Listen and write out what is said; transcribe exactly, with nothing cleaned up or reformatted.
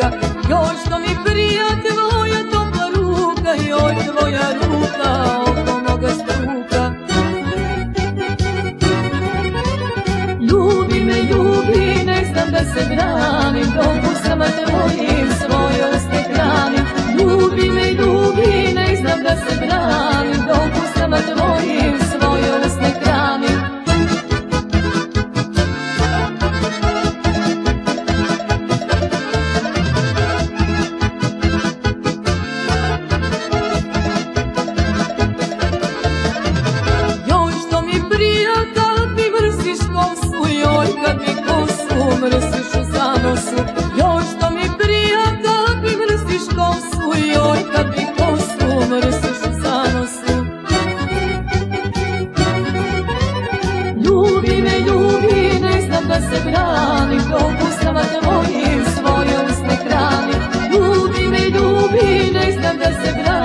ruka. Joj što mi prija tvoja topla ruka, joj tvoja ruka oko moga struka. Ljubi me, ljubi, ne znam da se branim, dok usnama tvojim svoje usne hranim. Ljubi me, ljubi, ne znam da se branim, dok usnama tvojim svoje usne hranim. Mrsiš u zanosu, joj što mi prija kad mi mrsiš kosu, joj kad mi kosu mrsiš u zanosu. Ljubi me, ljubi, ne znam da se branim, dok usnama tvojim svoje usne hranim. Ljubi me, ljubi, ne znam da se branim.